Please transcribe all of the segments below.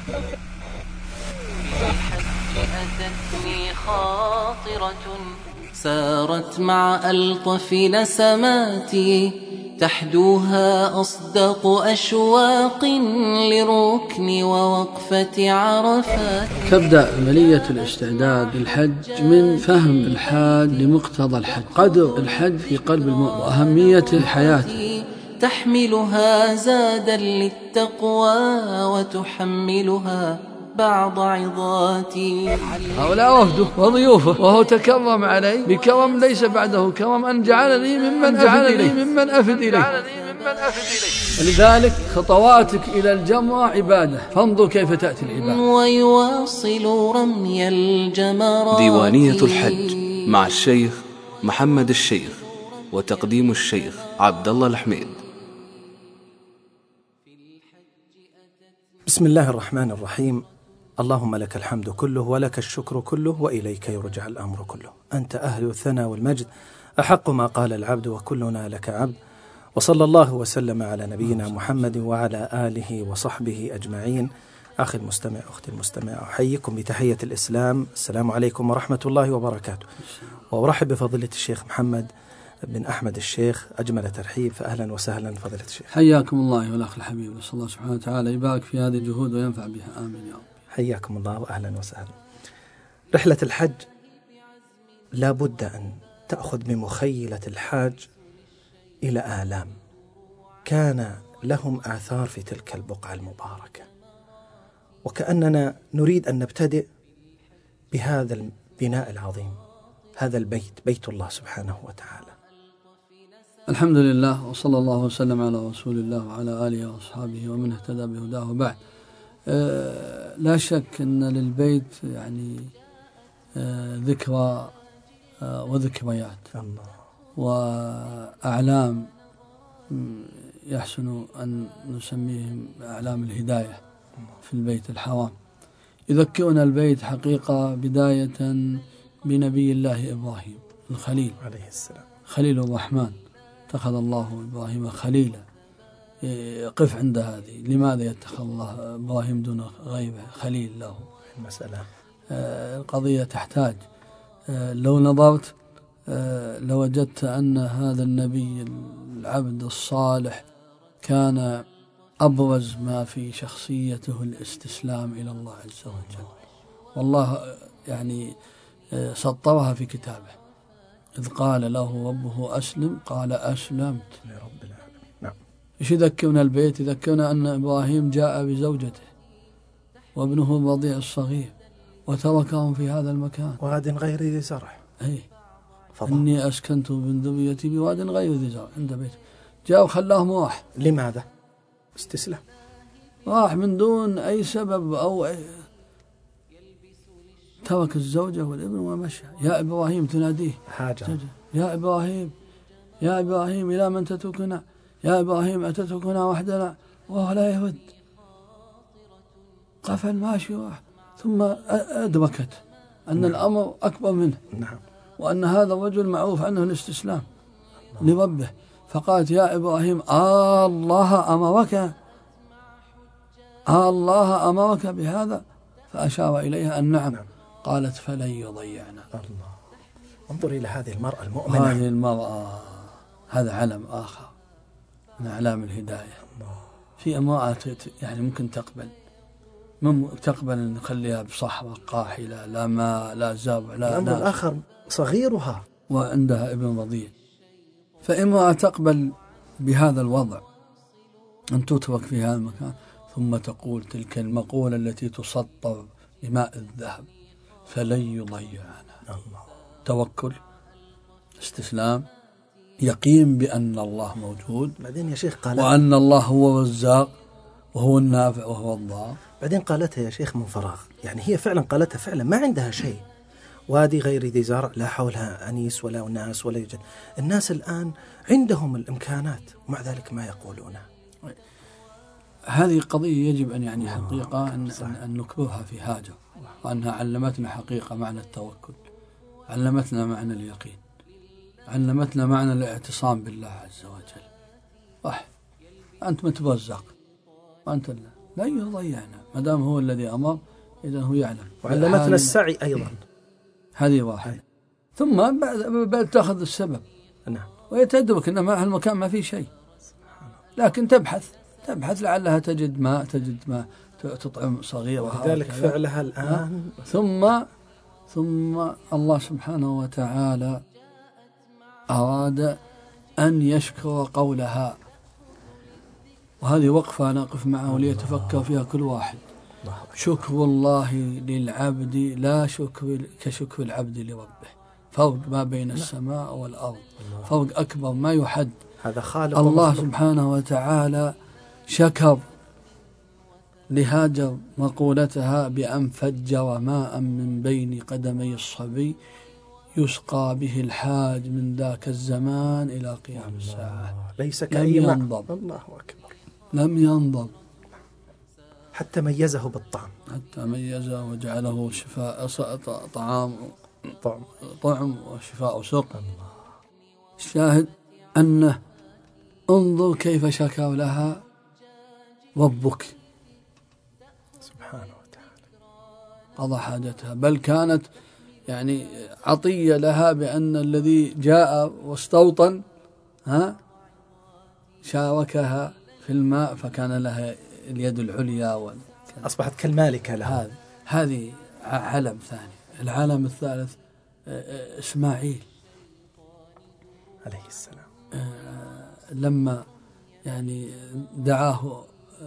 أتتني خاطرة سارت مع ألطف نسماتي تحدوها أصدق أشواق للركن ووقفة عرفات. تبدأ عملية الاستعداد للحج من فهم الحاج لمقتضى الحج، قدر الحج في قلب المؤمن وأهمية الحياة، تحملها زادا للتقوى وتحملها بعض عظاتي. هؤلاء وفده وضيوفه وهو تكرم علي بكرم ليس بعده كرم، أن جعلني ممن أفد إليه. ولذلك خطواتك إلى الجمرة عبادة، فانظر كيف تأتي العبادة. ويواصل رمي الجمرات. ديوانية الحج مع الشيخ محمد الشيخ، وتقديم الشيخ عبد الله الحميد. بسم الله الرحمن الرحيم. اللهم لك الحمد كله ولك الشكر كله وإليك يرجع الأمر كله. أنت أهل الثناء والمجد، أحق ما قال العبد وكلنا لك عبد. وصلى الله وسلم على نبينا محمد وعلى آله وصحبه أجمعين. أخي المستمع، أختي المستمع، أحييكم بتحية الإسلام. السلام عليكم ورحمة الله وبركاته. وأرحب بفضيلة الشيخ محمد بن أحمد الشيخ أجمل ترحيب، فأهلا وسهلا فضيلة الشيخ. حياكم الله والأخ الحبيب، نسأل الله سبحانه وتعالى يبارك في هذه الجهود وينفع بها، آمين يا رب. حياكم الله وأهلا وسهلا. رحلة الحج لا بد أن تأخذ بمخيلة الحاج إلى آلام كان لهم آثار في تلك البقعة المباركة، وكأننا نريد أن نبتدئ بهذا البناء العظيم، هذا البيت، بيت الله سبحانه وتعالى. الحمد لله، وصلى الله وسلم على رسول الله وعلى آله وأصحابه ومن اهتدى بهداه. وبعد، لا شك أن للبيت يعني ذكرى وذكريات الله، وأعلام يحسن أن نسميهم أعلام الهداية في البيت الحرام. يذكرنا البيت حقيقة بداية بنبي الله إبراهيم الخليل عليه السلام، خليل الرحمن. اتخذ الله إبراهيم خليلا. قف عند هذه، لماذا يتخذ الله إبراهيم دون غيره خليل له؟ المسألة القضية تحتاج، لو نظرت لوجدت أن هذا النبي العبد الصالح كان أبرز ما في شخصيته الاستسلام إلى الله عز وجل، والله يعني سطرها في كتابه. إذ قال له ربه أسلم قال أسلمت لرب العالمين. نعم. إيش يذكرنا البيت؟ يذكرنا أن إبراهيم جاء بزوجته وابنه الرضيع الصغير وتركهم في هذا المكان، واد غير ذي زرع. إني أسكنت من ذريتي بواد غير ذي زرع عند بيت. جاء وخلاهم راح. لماذا؟ استسلام، راح من دون أي سبب أو ترك الزوجة والابن ومشى. يا إبراهيم تناديه هاجر، يا إبراهيم، يا إبراهيم إلى من تتركنا؟ يا إبراهيم أتتركنا وحدنا؟ وهو لا يرد. قفل ماشي راح، ثم أدركت أن الأمر أكبر منه. نعم. وأن هذا الرجل معروف عنه الاستسلام لربه، فقالت يا إبراهيم الله أمرك، الله أمرك بهذا؟ فأشار إليها أن نعم. قالت فلن يضيعنا. الله، انظر إلى هذه المرأة المؤمنة. هذه المرأة هذا علم آخر من أعلام الهداية. في امرأة يعني ممكن تقبل أن نخليها بصحراء قاحلة، لا ماء لا زرع لا الأمر الآخر صغيرها وعندها ابن رضيع. فامرأة تقبل بهذا الوضع أن تترك في هذا المكان، ثم تقول تلك المقولة التي تسطر بماء الذهب: فلن يضيعنا. الله. توكل، استسلام، يقين بأن الله موجود، بعدين يا شيخ قالت وأن الله هو الرزاق وهو النافع وهو الضار. بعدين قالتها يا شيخ من فراغ، يعني هي فعلا قالتها فعلا، ما عندها شيء، وادي غير ذي زرع، لا حولها أنيس ولا أناس ولا يوجد. الناس الآن عندهم الإمكانات ومع ذلك ما يقولونها. هذه قضية يجب أن يعني حقيقة أن نكبرها في هاجر، وأنها علمتنا حقيقة معنى التوكل، علمتنا معنى اليقين، علمتنا معنى الاعتصام بالله عز وجل. أنت مترزق وأنت لا يضيعنا، ما دام هو الذي أمر إذا هو يعلم. وعلمتنا السعي أيضا، هذه واحد. ثم بعد تأخذ السبب. نعم. ويتأدبك أن مع المكان ما في شيء، لكن تبحث لعلها تجد ماء تطعم صغيرة. ولذلك فعلها الآن. ثم الله سبحانه وتعالى أراد أن يشكر قولها، وهذه وقفة نقف معه ليتفكر فيها كل واحد. شكر الله للعبد لا كشكر العبد لربه، فرق ما بين السماء والأرض، فرق أكبر ما يحد. هذا خالق الله سبحانه وتعالى شكر لهاجر مقولتها بأن فجر ماء من بين قدمي الصبي يسقى به الحاج من ذاك الزمان إلى قيام الساعة. ليس كأي ماء. الله أكبر. لم ينضب حتى ميزه بالطعم، حتى ميزه وجعله شفاء طعم وشفاء سقم. الشاهد أنه انظر كيف شكر لها ربك سبحانه وتعالى، قضى حاجتها، بل كانت يعني عطية لها بأن الذي جاء واستوطن شاركها في الماء فكان لها اليد العليا أصبحت كالمالكة لها. هذه علم ثاني. العالم الثالث إسماعيل عليه السلام، لما يعني دعاه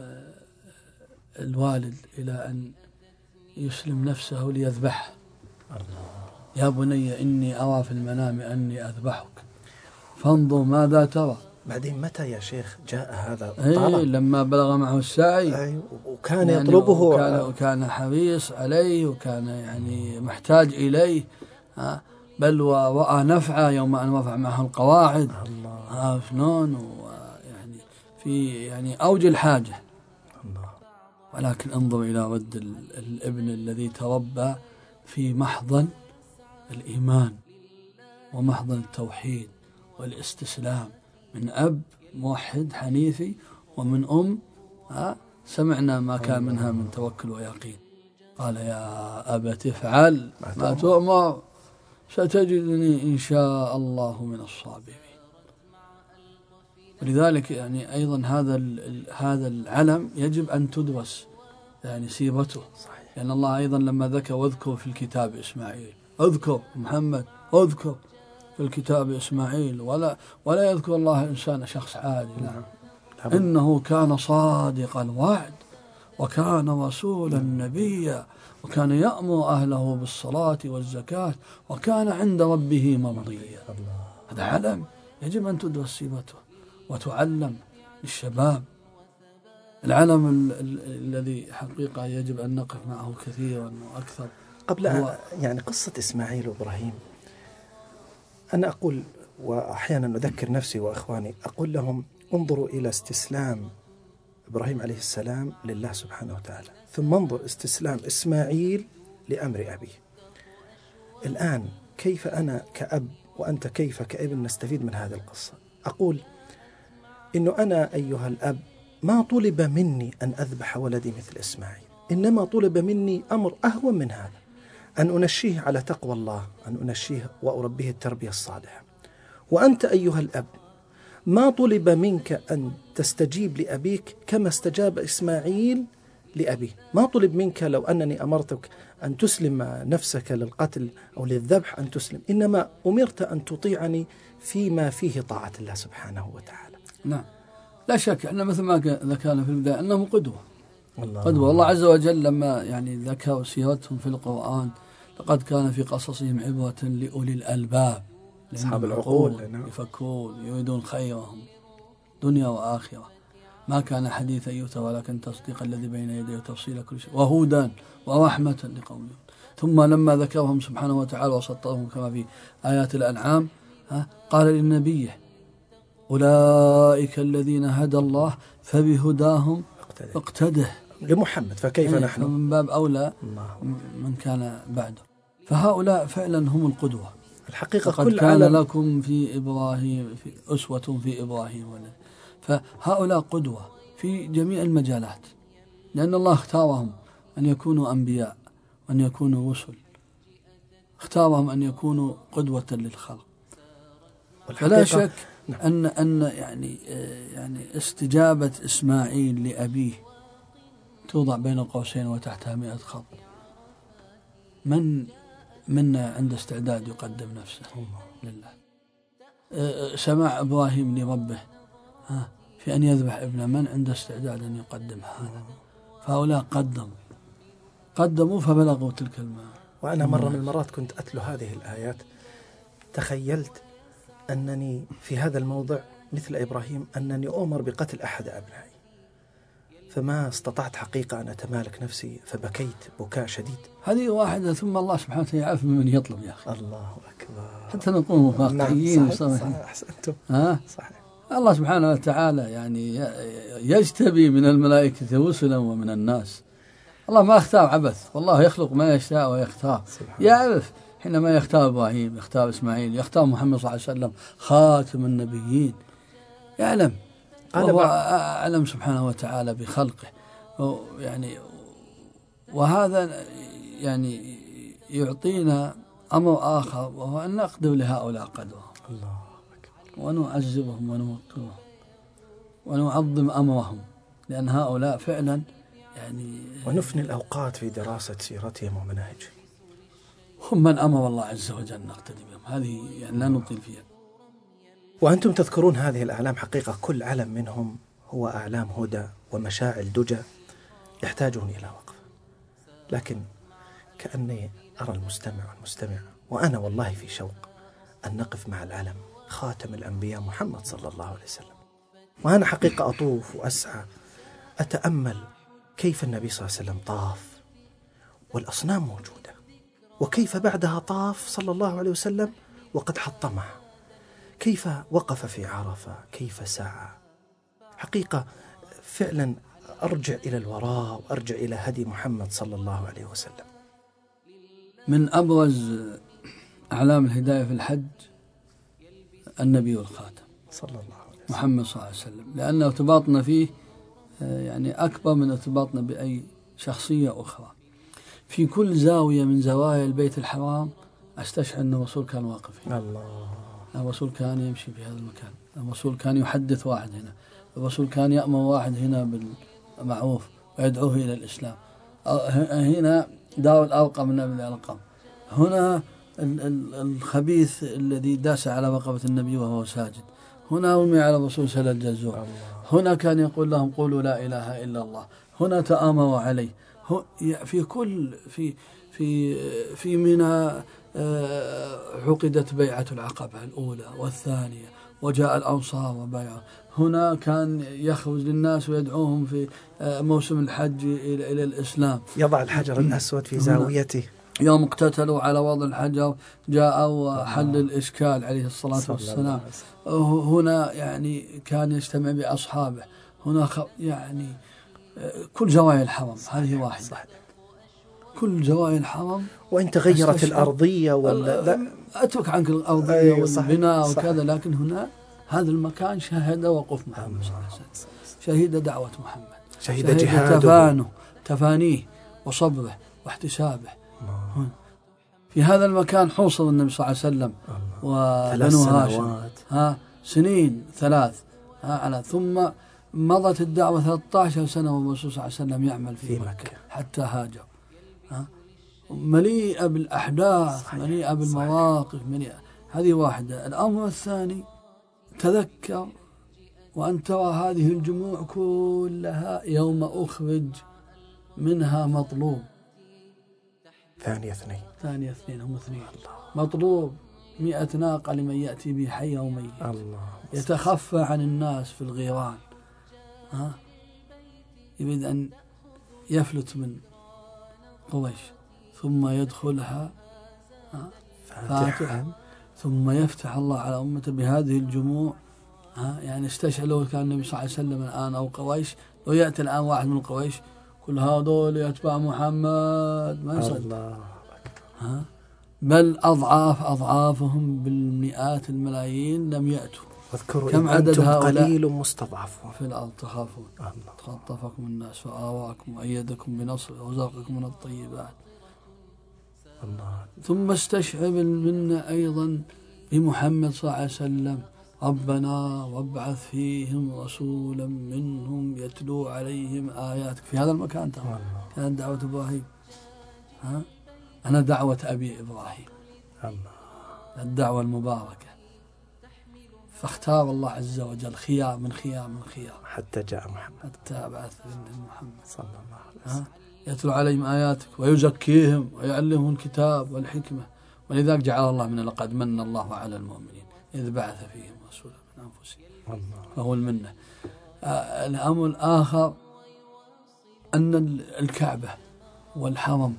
الوالد إلى أن يسلم نفسه ليذبحه. يا بني إني أرى في المنام أني أذبحك فانظر ماذا ترى. بعدين متى يا شيخ جاء هذا الطلب؟ لما بلغ معه السعي وكان يعني يطلبه، وكان حريص عليه، وكان يعني محتاج إليه، بل ورأى نفعه يوم أن رفع معه القواعد. شلون ويعني في يعني أوج الحاجة. ولكن انظر إلى رد الابن الذي تربى في محضن الإيمان ومحضن التوحيد والاستسلام، من أب موحد حنيفي ومن أم سمعنا ما كان منها من توكل ويقين. قال يا أبت افعل ما تؤمر ستجدني إن شاء الله من الصابرين. ولذلك يعني أيضا هذا العلم يجب أن تدرس يعني سيرته، لأن الله أيضا لما ذكر واذكر في الكتاب إسماعيل، اذكر محمد، اذكر في الكتاب إسماعيل، ولا يذكر الله إنسان شخص عادي. إنه كان صادق الوعد وكان رسولا نبيا وكان يأمر أهله بالصلاة والزكاة وكان عند ربه مرضيا. هذا علم يجب أن تدرس سيرته وتعلم للشباب. العلم الذي حقيقة يجب أن نقف معه كثيرا وأكثر قبل يعني قصة إسماعيل وإبراهيم. أنا أقول وأحيانا أذكر نفسي وأخواني، أقول لهم انظروا إلى استسلام إبراهيم عليه السلام لله سبحانه وتعالى، ثم انظر استسلام إسماعيل لأمر أبيه. الآن كيف أنا كأب وأنت كيف كابن نستفيد من هذه القصة؟ أقول إنه أنا أيها الأب ما طلب مني أن أذبح ولدي مثل إسماعيل، إنما طلب مني أمر أهون من هذا، أن أنشيه على تقوى الله، أن أنشيه وأربيه التربية الصالحة. وأنت أيها الأب ما طلب منك أن تستجيب لأبيك كما استجاب إسماعيل لأبيه. ما طلب منك لو أنني أمرتك أن تسلم نفسك للقتل أو للذبح أن تسلم، إنما أمرت أن تطيعني فيما فيه طاعة الله سبحانه وتعالى. نعم لا شك، احنا مثل ما ذكرنا في البداية أنهم قدوة. قدوة. الله عز وجل لما يعني ذكر سيرتهم في القرآن لقد كان في قصصهم عبرة لأولي الألباب، أصحاب العقول يفكرون يريدون خيرهم دنيا وآخرة. ما كان حديثا يؤتى ولكن تصديق الذي بين يديه وتفصيل كل شيء وهدى ورحمة لقوم. ثم لما ذكرهم سبحانه وتعالى وسطرهم كما في آيات الأنعام قال للنبي أولئك الذين هدى الله فبهداهم اقتده لمحمد فكيف نحن من باب أولى من كان بعده. فهؤلاء فعلا هم القدوة الحقيقة. قد كان لكم في إبراهيم في أسوة في إبراهيم. فهؤلاء قدوة في جميع المجالات، لأن الله اختارهم أن يكونوا أنبياء وأن يكونوا رسل، اختارهم أن يكونوا قدوة للخلق. فلا شك أن يعني استجابة إسماعيل لأبيه توضع بين قوسين وتحتها 100 خط. من منا عنده استعداد يقدم نفسه لله؟ سماع إبراهيم لربه في أن يذبح ابنه، من عنده استعداد أن يقدم هذا؟ فهؤلاء قدموا فبلغوا تلك الماء. وأنا مرة من المرات كنت أتلو هذه الآيات، تخيلت أنني في هذا الموضع مثل إبراهيم، أنني أؤمر بقتل أحد أبنائي، فما استطعت حقيقة أن أتمالك نفسي، فبكيت بكاء شديد. هذه واحدة، ثم الله سبحانه وتعالى يعرف من يطلب يا أخي. الله أكبر. حتى نكون واقعيين. صحيح. أحسنتم. صحيح. الله سبحانه وتعالى يعني يجتبي من الملائكة رسلا ومن الناس. الله ما يختار عبث، والله يخلق ما يشاء ويختار. يعرف حينما يختار إبراهيم، يختار إسماعيل، يختار محمد صلى الله عليه وسلم خاتم النبيين، يعلم. وهو أعلم سبحانه وتعالى بخلقه. يعني وهذا يعني يعطينا أمر آخر، وهو أن نقدر لهؤلاء قدرهم، ونعزبهم ونوقرهم ونعظم أمرهم، لأن هؤلاء فعلا يعني ونفني الأوقات في دراسة سيرتهم ومناهجهم. هم من أمر الله عز وجل نقتدي بهم. هذه يعني لا نطيل فيها. وأنتم تذكرون هذه الأعلام، حقيقة كل علم منهم هو أعلام هدى ومشاعل دجى يحتاجون إلى وقف. لكن كأني أرى المستمع والمستمع، وأنا والله في شوق أن نقف مع العلم خاتم الأنبياء محمد صلى الله عليه وسلم. وأنا حقيقة أطوف وأسعى أتأمل كيف النبي صلى الله عليه وسلم طاف والأصنام موجودة، وكيف بعدها طاف صلى الله عليه وسلم وقد حطمها، كيف وقف في عرفة، كيف سعى. حقيقة فعلا أرجع إلى الوراء وأرجع إلى هدي محمد صلى الله عليه وسلم. من أبرز أعلام الهداية في الحج النبي والخاتم صلى الله عليه وسلم محمد صلى الله عليه وسلم، لأن ارتباطنا فيه يعني أكبر من ارتباطنا بأي شخصية أخرى. في كل زاوية من زوايا البيت الحرام أستشعر أن الرسول كان واقف هنا. الله. الرسول كان يمشي في هذا المكان، الرسول كان يحدث واحد هنا، الرسول كان يأمر واحد هنا بالمعروف ويدعوه إلى الإسلام. هنا دار الأرقم من ابن الأرقم، هنا الخبيث الذي داس على رقبة النبي وهو ساجد، هنا رمي على الرسول سل الجزور، هنا كان يقول لهم قولوا لا إله إلا الله، هنا تآمروا عليه. في كل في منى عقدت بيعة العقبة الأولى والثانية، وجاء الأنصار وبايعوا. هنا كان يخرج للناس ويدعوهم في موسم الحج إلى الإسلام، يضع الحجر الأسود في زاويته. يوم اقتتلوا على وضع الحجر جاء وحل الإشكال عليه الصلاة والسلام. هنا يعني كان يجتمع بأصحابه. هنا يعني كل زوايا الحرم هذه واحدة. صحيح. كل زوايا الحرم. وإن تغيرت الأرضية أترك عنك الأرضية والبناء وكذا، لكن هنا هذا المكان شهد وقوف محمد صلى الله عليه وسلم، شهد دعوة محمد، شهد جهاده، تفانيه وصبره واحتسابه. في هذا المكان حوصل النبي صلى الله عليه وسلم وبنو هاشم سنين 3 على، ثم مضت الدعوة 13 سنة والرسول صلى الله عليه وسلم يعمل في مكة حتى هاجر. مليئة بالأحداث، مليئة بالمواقف، هذه واحدة. الأمر الثاني، تذكر وأن ترى هذه الجموع كلها يوم أخرج منها مطلوب. ثانية اثنين هم 2 مطلوب 100 ناقة لمن يأتي به حي وميت، يتخفى عن الناس في الغيران، يريد أن يفلت من قريش، ثم يدخلها فاتحا، ثم يفتح الله على أمته بهذه الجموع. يعني استشعر لو كان النبي صلى الله عليه وسلم الآن أو قريش، لو يأتي الآن واحد من قريش كل هذول يتبع محمد ما يصدق، بل أضعافهم بالمئات الملايين لم يأتوا. واذكروا كم عدد أنتم هؤلاء قليل مستضعفون في الأرض تخافون تخطفكم الناس فآواكم وأيدكم بنصره ورزقكم من الطيبات. الله. ثم استشعر منا أيضا بمحمد صلى الله عليه وسلم: ربنا وابعث فيهم رسولا منهم يتلو عليهم آياتك. في هذا المكان كانت دعوة إبراهيم، أنا دعوة أبي إبراهيم، الدعوة المباركة. فاختار الله عز وجل خيار من خيار من خيار حتى جاء محمد، حتى بعث محمد صلى الله عليه وسلم يتلو عليهم آياتك ويزكيهم ويعلمهم الكتاب والحكمة. ولذلك جعل الله من لقد من الله على المؤمنين إذ بعث فيهم رسولا من أنفسهم، فهو المنة. الأمر الآخر أن الكعبة والحرم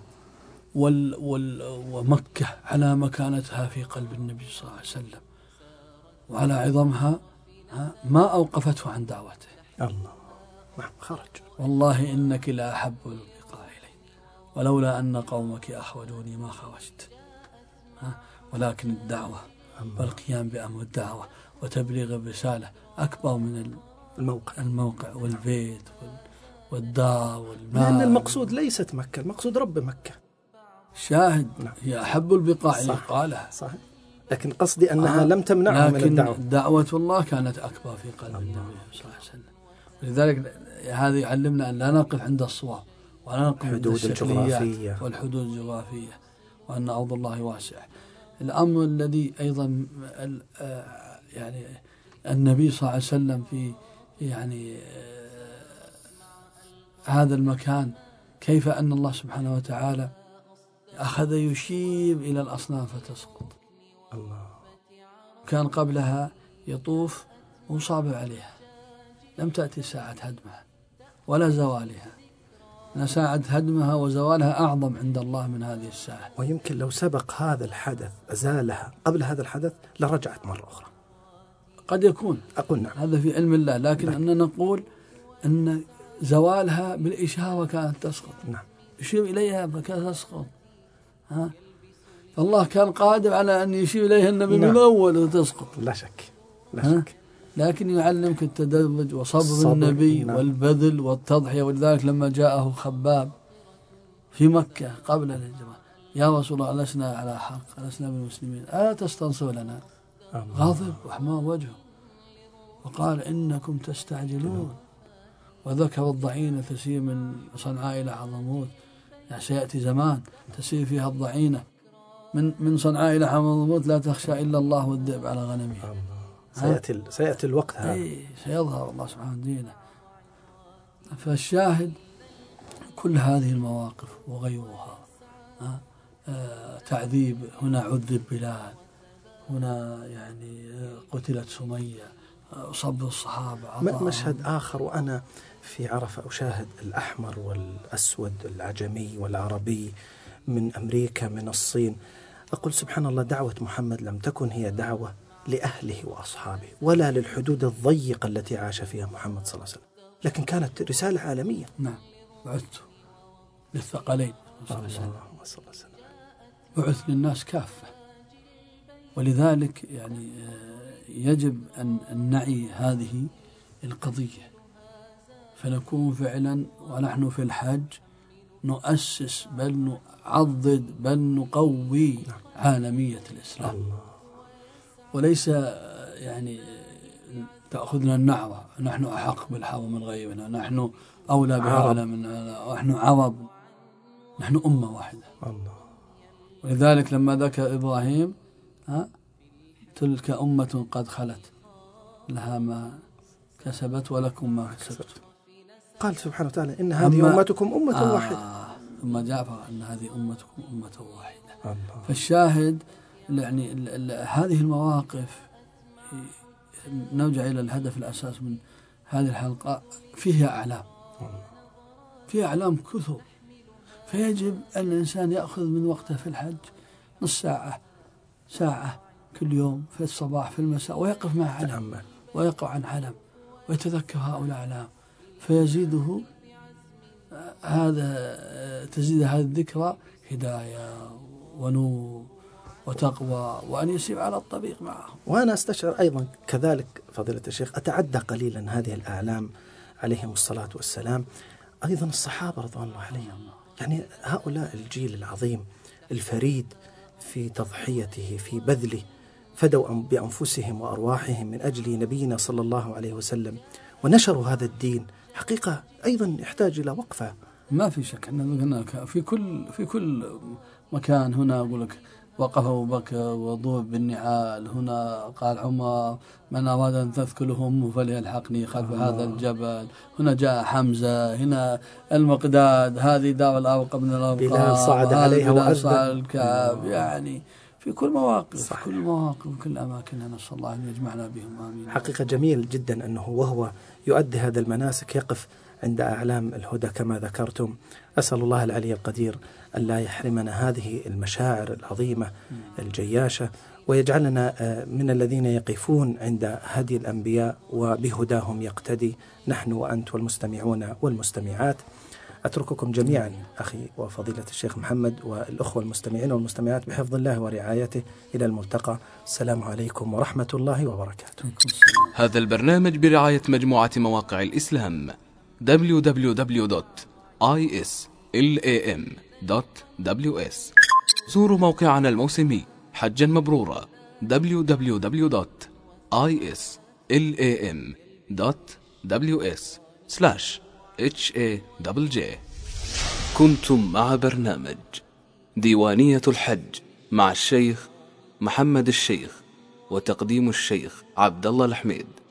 ومكة على مكانتها في قلب النبي صلى الله عليه وسلم وعلى عظمها ما أوقفته عن دعوته. الله خرج: والله إنك لا أحب البقاع إلي ولولا أن قومك أخرجوني ما خرجت. ولكن الدعوة والقيام بأمر الدعوة وتبليغ الرسالة أكبر من الموقع والبيت والدار والمال، لأن المقصود ليست مكة، المقصود رب مكة. شاهد هي أحب البقاع إلي قالها صحيح، لكن قصدي أنها لم تمنعها من الدعوة. لكن دعوة الله كانت أكبر في قلب النبي صلى الله عليه وسلم. ولذلك هذا يعلمنا أن لا نقف عند الصواب ولا نقف عند الشكليات والحدود الجغرافية، وأن أرض الله واسعة. الأمر الذي أيضا يعني النبي صلى الله عليه وسلم في يعني هذا المكان، كيف أن الله سبحانه وتعالى أخذ يشير إلى الأصنام فتسقط. الله. كان قبلها يطوف وصابر عليها، لم تأتي ساعة هدمها ولا زوالها. ساعة هدمها وزوالها أعظم عند الله من هذه الساعة. ويمكن لو سبق هذا الحدث أزالها قبل هذا الحدث لرجعت مرة أخرى. قد يكون، أقول نعم، هذا في علم الله، لكن أننا نقول أن زوالها بالإشارة كانت تسقط. نعم. يشير إليها فكانت تسقط. فالله كان قادر على أن يشير إليها النبي من الأول وتسقط. لا شك، لا شك. لكن يعلمك التدرج وصبر النبي والبذل والتضحية. ولذلك لما جاءه خباب في مكة قبل الهجرة: يا رسول الله لسنا على حق، لسنا بالمسلمين، ألا تستنصر لنا؟ غاضب وحمار وجهه وقال: إنكم تستعجلون. وذكر الضعينة تسير من صنعاء إلى حضرموت، يعني سيأتي زمان تسير فيها الضعينة من صنعاء إلى حضرموت لا تخشى إلا الله والذئب على غنمه. سيأتي الوقت هذا، سيظهر الله سبحانه دينه. فالشاهد كل هذه المواقف وغيرها، تعذيب، هنا عذب بلال، هنا يعني قتلت سمية، صبر الصحابة. مشهد آخر وأنا في عرفة أشاهد الأحمر والأسود، العجمي والعربي، من أمريكا، من الصين، أقول سبحان الله، دعوة محمد لم تكن هي دعوة لأهله وأصحابه ولا للحدود الضيقة التي عاش فيها محمد صلى الله عليه وسلم، لكن كانت رسالة عالمية. نعم، بعثت للثقلين صلى الله عليه وسلم، بعث للناس كافة. ولذلك يعني يجب أن نعي هذه القضية، فنكون فعلا ونحن في الحج نؤسس بل نعضد بل نقوي عالمية الإسلام. وليس يعني تأخذنا النعوة نحن أحق بالحظ من غيرنا، نحن أولى بهذا مننا، نحن عرب، نحن أمة واحدة. ولذلك لما ذكر إبراهيم: تلك أمة قد خلت لها ما كسبت ولكم ما كسبت. قال سبحانه وتعالى: إن هذه أمتكم أمة واحدة. ثم جاء أن هذه أمتكم أمة واحدة. فالشاهد يعني هذه المواقف، نرجع إلى الهدف الأساس من هذه الحلقة، فيها أعلام، فيها أعلام كثر. فيجب أن الإنسان يأخذ من وقته في الحج نص ساعة، ساعة كل يوم، في الصباح في المساء، ويقف مع علم ويقع عن علم ويتذكر هؤلاء الأعلام، فيزيده تزيد هذه الذكرى هداية ونور وتقوى وأن يسير على الطريق معهم. وأنا أستشعر أيضا كذلك فضيلة الشيخ، أتعدى قليلا هذه الأعلام عليهم الصلاة والسلام، أيضا الصحابة رضوان الله عليهم، يعني هؤلاء الجيل العظيم الفريد في تضحيته في بذله، فدوا بأنفسهم وأرواحهم من أجل نبينا صلى الله عليه وسلم ونشروا هذا الدين. حقيقة أيضا يحتاج إلى وقفة. ما في شك أن في كل مكان. هنا أقول لك وقف أبو بكر وضرب بالنعال، هنا قال عمر من أراد أن تثكله أمه فليلحقني خلف هذا الجبل، هنا جاء حمزة، هنا المقداد، هذه دار الأرقم من الأرقام، بلال صعد عليها وأذن الكعب. يعني في كل مواقف، في كل مواقف وكل أماكن، نسأل الله أن يجمعنا بهم آمين. حقيقة جميل جدا أنه وهو يؤدي هذا المناسك يقف عند أعلام الهدى كما ذكرتم. أسأل الله العلي القدير أن لا يحرمنا هذه المشاعر العظيمة الجياشة، ويجعلنا من الذين يقفون عند هدي الأنبياء وبهداهم يقتدي نحن وأنت والمستمعون والمستمعات. أترككم جميعا أخي وفضيلة الشيخ محمد والأخوة المستمعين والمستمعات بحفظ الله ورعايته إلى الملتقى. السلام عليكم ورحمة الله وبركاته. هذا البرنامج برعاية مجموعة مواقع الإسلام www.islam.ws. زوروا موقعنا الموسمي حجا مبرورا www.islam.ws/HAJJ. كنتم مع برنامج ديوانية الحج مع الشيخ محمد الشيخ وتقديم الشيخ عبد الله الحميد.